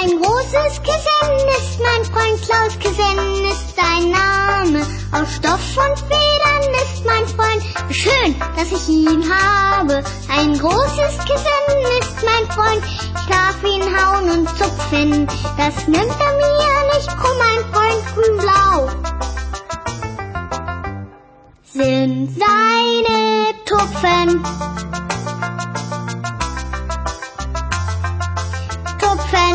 Ein großes Kissen ist mein Freund Klaus, Kissen ist sein Name. Aus Stoff und Federn ist mein Freund, wie schön, dass ich ihn habe. Ein großes Kissen ist mein Freund, ich darf ihn hauen und zupfen. Das nimmt mir nicht krumm, mein Freund grün-blau sind seine Tupfen. Tupfen.